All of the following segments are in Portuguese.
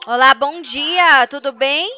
Olá, bom dia, tudo bem?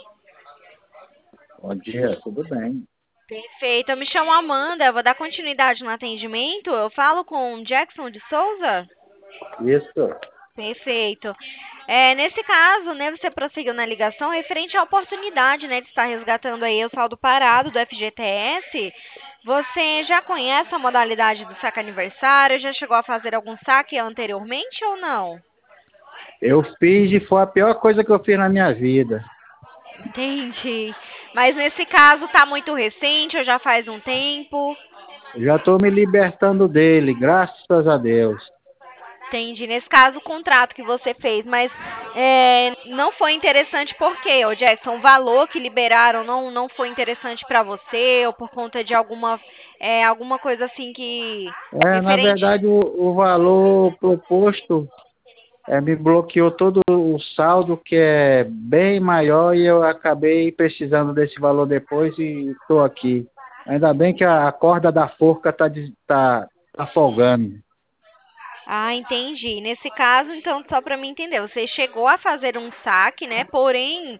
Bom dia, tudo bem? Perfeito, eu me chamo Amanda, eu vou dar continuidade no atendimento. Eu falo com o Jackson de Souza? Isso, Perfeito. Nesse caso, né, você prosseguiu na ligação referente à oportunidade, né, de estar resgatando aí o saldo parado do FGTS. Você já conhece a modalidade do saque aniversário? Já chegou a fazer algum saque anteriormente ou não? eu fiz e foi a pior coisa que eu fiz na minha vida. Entendi. Mas nesse caso tá muito recente ou já faz um tempo? Já estou me libertando dele, graças a Deus. Entendi. Nesse caso, o contrato que você fez, mas não foi interessante por quê, ô Jackson? O valor que liberaram não foi interessante para você ou por conta de alguma coisa assim que Na referente. verdade, o valor proposto me bloqueou todo o saldo, que é bem maior, e eu acabei precisando desse valor depois e estou aqui. Ainda bem que a corda da forca tá folgando. Ah, entendi. Nesse caso, então, só para mim entender, você chegou a fazer um saque, né? Porém,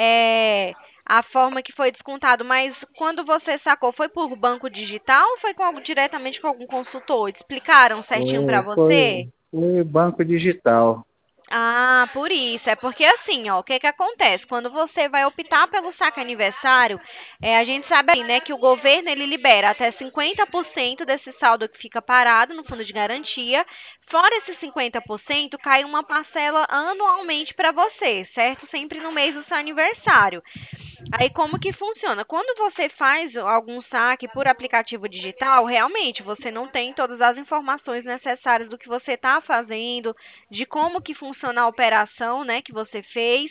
a forma que foi descontado, mas quando você sacou, foi por banco digital ou foi diretamente com algum consultor? Explicaram certinho para você? Foi banco digital. Ah, por isso. É porque assim, ó, o que que acontece? Quando você vai optar pelo saque aniversário, a gente sabe aí, né, que o governo ele libera até 50% desse saldo que fica parado no fundo de garantia. Fora esses 50%, cai uma parcela anualmente para você, certo? Sempre no mês do seu aniversário. Aí como que funciona? Quando você faz algum saque por aplicativo digital, realmente você não tem todas as informações necessárias do que você está fazendo, de como que funciona a operação, né, que você fez.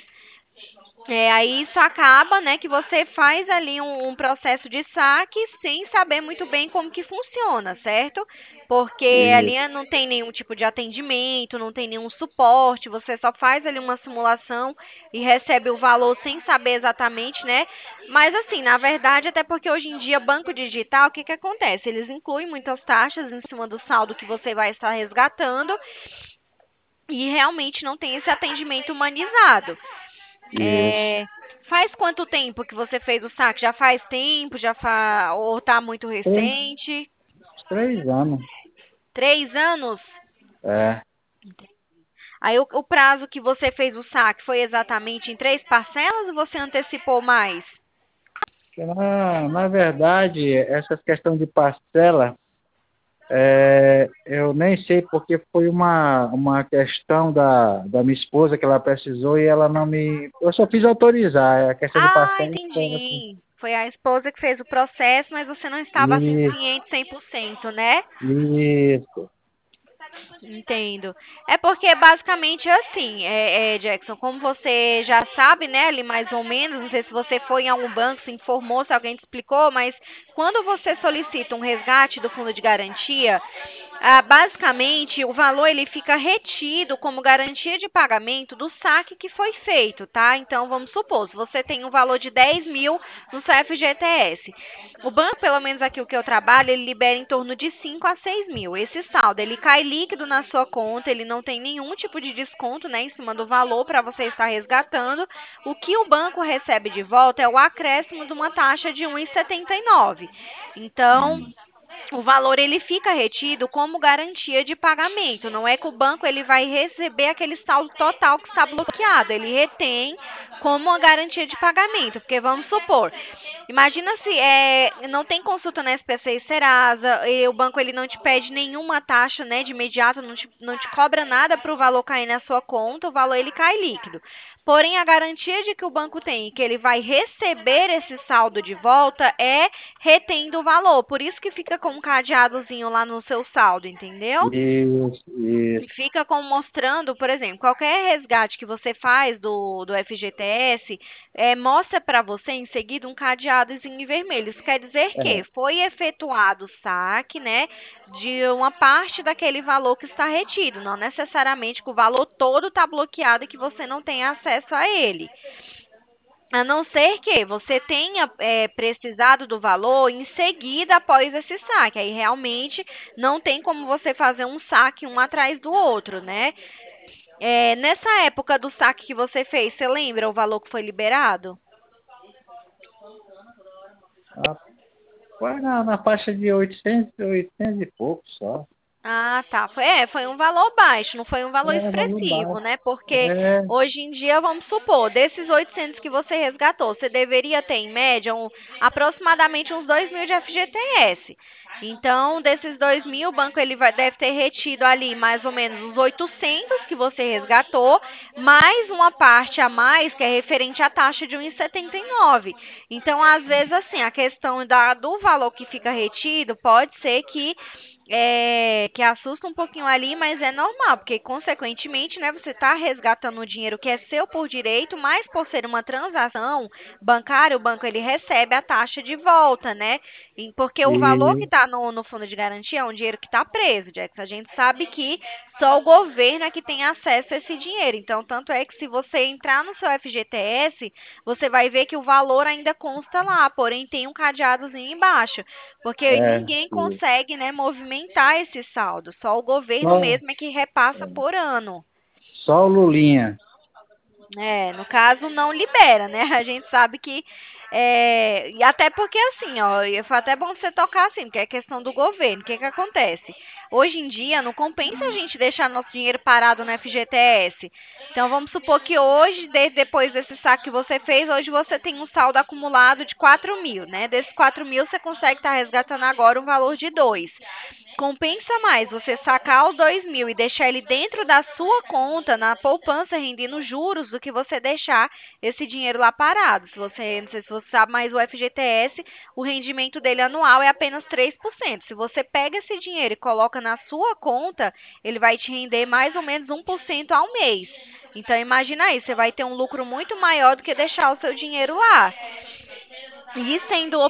Aí isso acaba, né, que você faz ali um processo de saque sem saber muito bem como que funciona, certo? Porque ali Isso. não tem nenhum tipo de atendimento, não tem nenhum suporte, você só faz ali uma simulação e recebe o valor sem saber exatamente, né? Mas assim, na verdade, até porque hoje em dia banco digital, o que que acontece? Eles incluem muitas taxas em cima do saldo que você vai estar resgatando e realmente não tem esse atendimento humanizado. Isso. É, faz quanto tempo que você fez o saque? Já faz tempo? Ou tá muito Tem recente? uns 3 anos. 3 anos? É. Aí o prazo que você fez o saque foi exatamente em 3 parcelas ou você antecipou mais? Na verdade, essa questão de parcela, eu nem sei porque foi uma questão da minha esposa que ela precisou e ela não me. Eu só fiz autorizar. A questão de Ah, parcela foi assim. entendi. Foi a esposa que fez o processo, mas você não estava assim Isso, ciente 100%, né? isso. Entendo. É porque basicamente é assim, Jackson, como você já sabe, né, ali mais ou menos, não sei se você foi em algum banco, se informou, se alguém te explicou, mas quando você solicita um resgate do fundo de garantia, basicamente o valor ele fica retido como garantia de pagamento do saque que foi feito, tá? Então vamos supor, se você tem um valor de 10 mil no seu FGTS, o banco, pelo menos aqui o que eu trabalho, ele libera em torno de 5 a 6 mil. Esse saldo, ele cai líquido na sua conta, ele não tem nenhum tipo de desconto, né, em cima do valor para você estar resgatando. O que o banco recebe de volta é o acréscimo de uma taxa de 1,79. Então, Hum. o valor ele fica retido como garantia de pagamento. Não é que o banco ele vai receber aquele saldo total que está bloqueado. Ele retém como uma garantia de pagamento. Porque vamos supor, imagina se não tem consulta na SPC e Serasa, e o banco ele não te pede nenhuma taxa, né, de imediato, não te cobra nada para o valor cair na sua conta, o valor ele cai líquido. Porém, a garantia de que o banco tem que ele vai receber esse saldo de volta é retendo o valor. Por isso que fica com um cadeadozinho lá no seu saldo, entendeu? Isso, E isso. fica como mostrando, por exemplo, qualquer resgate que você faz do FGTS, mostra para você em seguida um cadeadozinho em vermelho. Isso quer dizer que É, foi efetuado o saque, né, de uma parte daquele valor que está retido. Não necessariamente que o valor todo está bloqueado e que você não tem acesso a ele. A não ser que você tenha precisado do valor em seguida após esse saque. Aí realmente não tem como você fazer um saque um atrás do outro, né? Nessa época do saque que você fez, você lembra o valor que foi liberado? Ah, foi na faixa de 800 e pouco só. Ah, tá. Foi um valor baixo, não foi um valor É, valor expressivo, baixo. né? Porque É, hoje em dia, vamos supor, desses 800 que você resgatou, você deveria ter, em média, aproximadamente uns 2.000 de FGTS. Então, desses 2.000, o banco deve ter retido ali mais ou menos os 800 que você resgatou, mais uma parte a mais que é referente à taxa de 1,79. Então, às vezes, assim, a questão do valor que fica retido pode ser que assusta um pouquinho ali, mas é normal, porque consequentemente, né, você está resgatando o dinheiro que é seu por direito, mas por ser uma transação bancária, o banco ele recebe a taxa de volta, né? Porque o valor que e está no fundo de garantia é um dinheiro que está preso, Jackson. A gente sabe que só o governo é que tem acesso a esse dinheiro. Então, tanto é que se você entrar no seu FGTS, você vai ver que o valor ainda consta lá, porém tem um cadeadozinho embaixo. Porque ninguém sim. consegue, né, movimentar esse saldo. Só o governo Só, mesmo é que repassa por ano. só o Lulinha. No caso, não libera, né? A gente sabe que. E até porque, assim, ó, foi até bom você tocar assim, porque é questão do governo. O que que acontece? Hoje em dia, não compensa a gente deixar nosso dinheiro parado no FGTS. Então, vamos supor que hoje, depois desse saque que você fez, hoje você tem um saldo acumulado de 4.000, né? Desses 4.000, você consegue estar resgatando agora um valor de 2. Compensa mais você sacar os 2.000 e deixar ele dentro da sua conta, na poupança, rendendo juros, do que você deixar esse dinheiro lá parado. Se você, não sei se você sabe, mas o FGTS, o rendimento dele anual é apenas 3%. Se você pega esse dinheiro e coloca na sua conta, ele vai te render mais ou menos 1% ao mês. Então, imagina aí, você vai ter um lucro muito maior do que deixar o seu dinheiro lá. E sendo